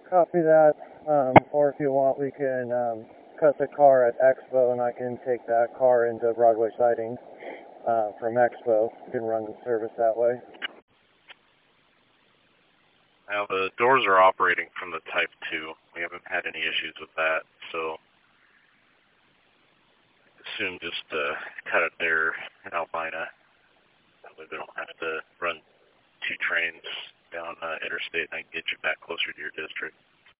Copy that. Or if you want, we can cut the car at Expo, and I can take that car into Broadway Siding from Expo. You can run the service that way. Now the doors are operating from the Type 2. We haven't had any issues with that, so assume just cut it there in Albina. That way we don't have to run 2 trains down interstate and I can get you